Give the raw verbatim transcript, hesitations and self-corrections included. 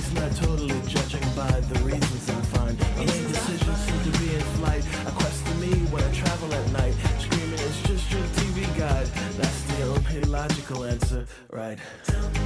It's not totally judging by the reasons I find. My main decisions seem to be in flight. A quest to me when I travel at night. Screaming, it's just your T V guide. That's the only logical answer, right?